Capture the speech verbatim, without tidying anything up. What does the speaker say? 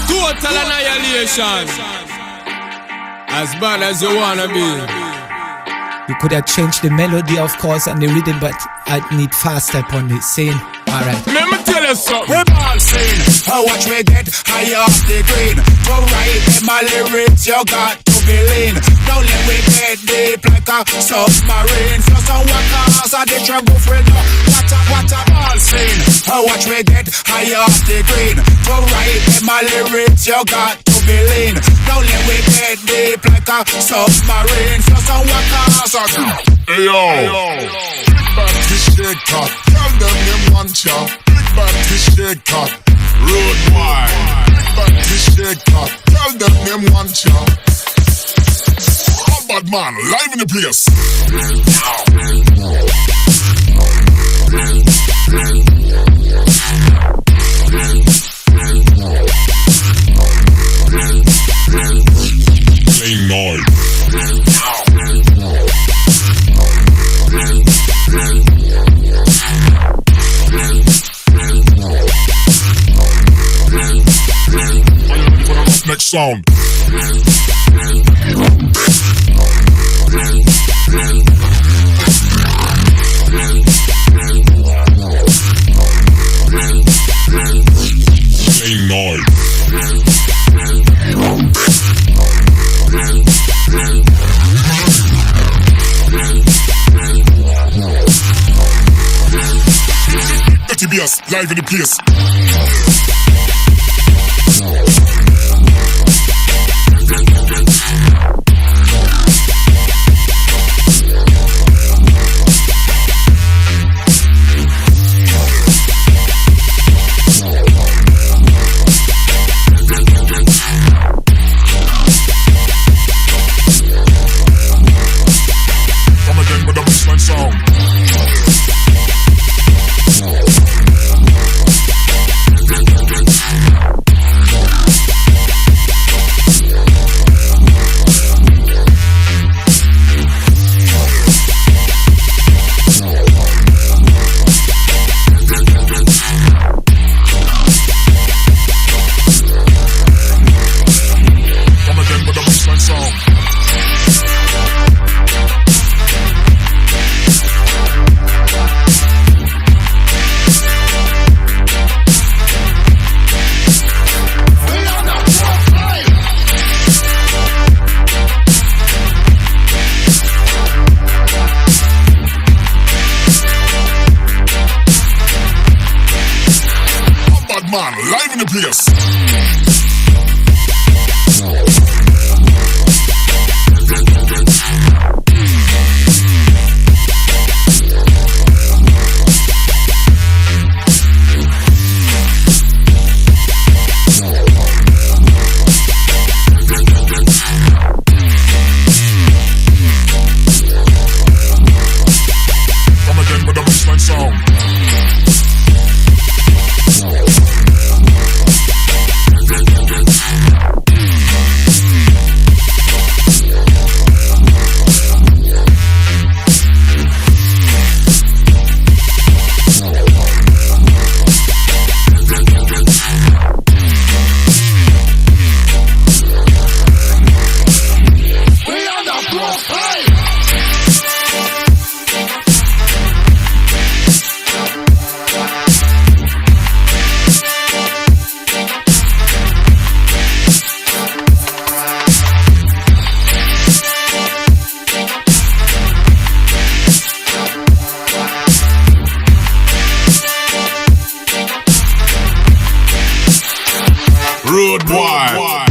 Total annihilation. As bad as you wanna be. You could have changed the melody, of course, and the rhythm, but I need fast step on the scene. Alright. Let me tell you something. We're all seen. How watch me get high off the green. Go right in my lyrics, you got to be lean. Don't let me get deep like a submarine. So some walkers are the trouble with the water, water. All seen. How watch me get high off the green. Go right in my lyrics, you got to be lean. Don't let me get deep like a submarine. So some walkers are the Hey yo, hey, yo. Big bad fish shake cut. Tell them them one chop. Big bad fish shake cut. Road wide. Big bad fish shake cut. Tell them them one chop. All bad man, live in the place. Plain noise. Next sound. Plain noise. Dirty Bass, live in the place. Come again with the bassline sound. Man, live in the place. Come again with the bassline sound. Road wide.